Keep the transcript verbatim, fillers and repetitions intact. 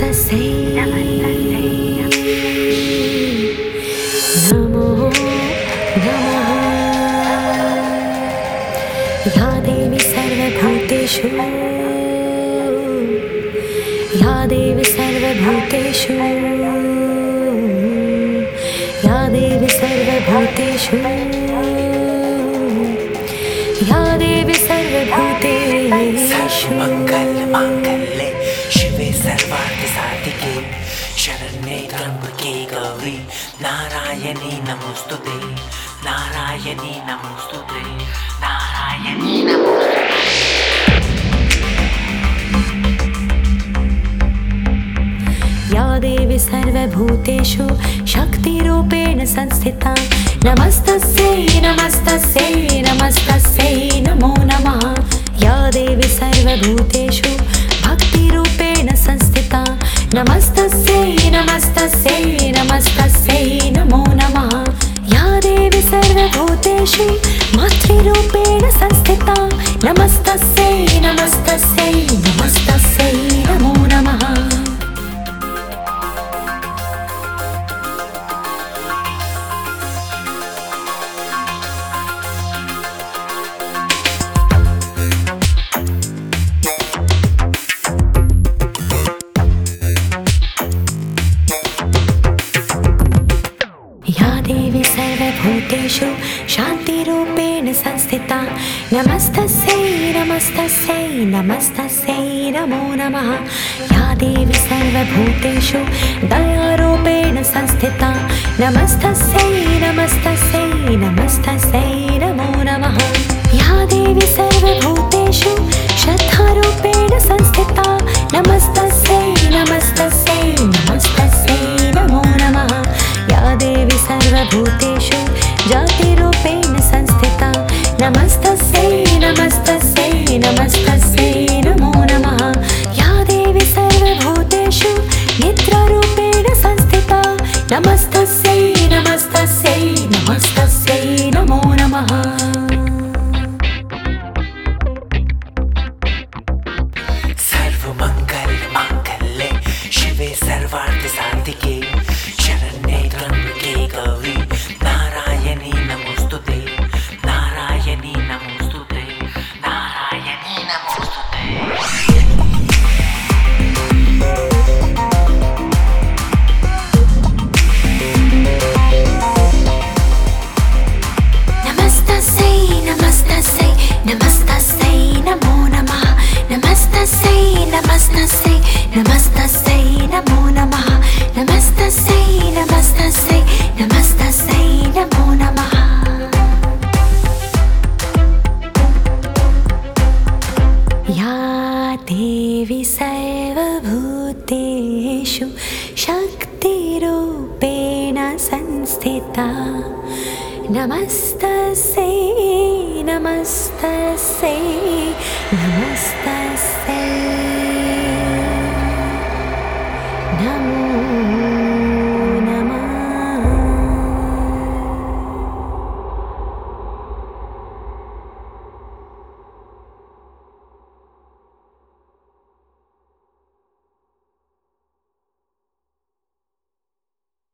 नमस्तस्यै नमो नमः। या देवी सर्वभूतेषु या देवी सर्वभूतेषु या देवी सर्वभूतेषु या देवी सर्वभूतेषु मंगले शिवे सर्वार्थ साधिके शरण्ये त्र्यंबके गौरी नारायणी नमोस्तुते नारायणी नमोस्तुते नारायणी नमोस्तुते। या देवी सर्वभूतेषु शक्तिरूपेण संस्थिता नमस्तस्यै नमस्तस्यै नमस्तस्यै नमो नमः। या देवी सर्वभूतेषु भक्तिरूपेण संस्थिता नमस्तस्यै नमस्तस्यै नमस्तस्यै नमो नमः। या देवी सर्वभूतेषु मातृरूपेण संस्थिता नमस्तस्यै नमस्तस्यै नमस्तस्यै नमो नमः। देवी सर्वभूतेषु शान्तिरूपेण संस्थिता नमस्तस्यै नमस्तस्यै नमस्तस्यै नमो नमः। या देवी सर्वभूतेषु दयारूपेण संस्थिता नमस्तस्यै नमस्तस्यै नमस्तस्यै नमो नमः। या देवी सर्वभूतेषु श्रद्धारूपेण संस्थिता नमस्तस्यै नमस्तस्यै नमस्तस्यै नमो नमः। या देवी सर्वभूतेषु जातिरूपेण संस्थिता नमस्तस्यै नमस्तस्यै नमस्तस्यै नमो नमः। या देवी सर्वभूतेषु निद्रारूपेण संस्थिता नमस्तस्यै नमस्तस्यै नमस्तस्यै नमो नमः। सर्वमंगल मंगले शिवे सर्वार्थ साधिके शरण्ये त्र्यंबके गौरी नारायणी नमोस्तुते नारायणी नमोस्तुते नारायणी नमोस्तुते। नमस्तस्यै नमस्तस्यै नमस्तस्यै नमो नमः। नमस्तस्यै नमस्तस्यै नमस्तस्यै नमो नमः। नमस्तस्यै नमस्तस्यै नमस्तस्यै नमो नमः। या देवी सर्वभूतेषु शक्तिरूपेण संस्थिता नमस्तस्यै नमस्तस्यै नमस्तस्यै